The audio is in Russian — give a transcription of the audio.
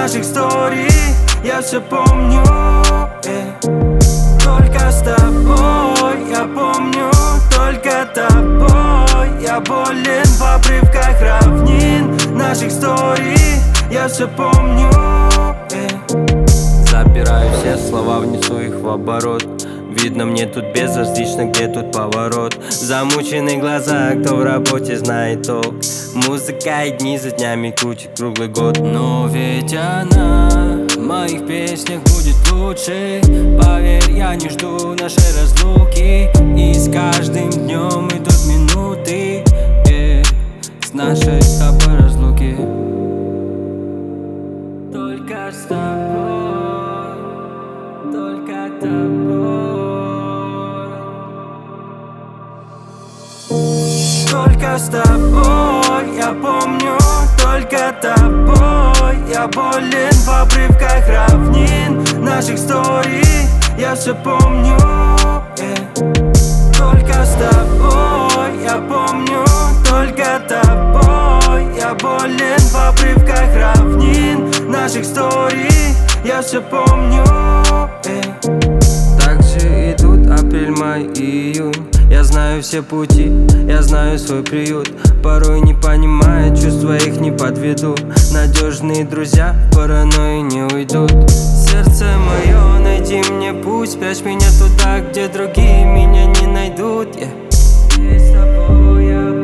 наших историй я все помню, только с тобой я помню, только тобой. Я болен в обрывках равнин наших историй я все помню, Забираю все слова, внесу их в оборот. Видно, мне тут безразлично, где тут поворот. Замученные глаза, кто в работе знает толк. Музыка и дни за днями крутит круглый год. Но ведь она в моих песнях будет лучше. Поверь, я не жду нашей разлуки. И с каждым днем идут минуты с нашей с тобой разлуки. Только с тобой, только тобой. Только с тобой я помню, только тобой. Я болен в обрывках равнин наших историй я все помню, Только с тобой я помню, только тобой. Я болен в обрывках равнин наших историй я все помню, Так же идут апрель, май и июнь. Я знаю все пути, я знаю свой приют. Порой не понимая, чувства их не подведу. Надежные друзья в паранойи не уйдут. Сердце мое, найди мне путь. Спрячь меня туда, где другие меня не найдут. С тобой я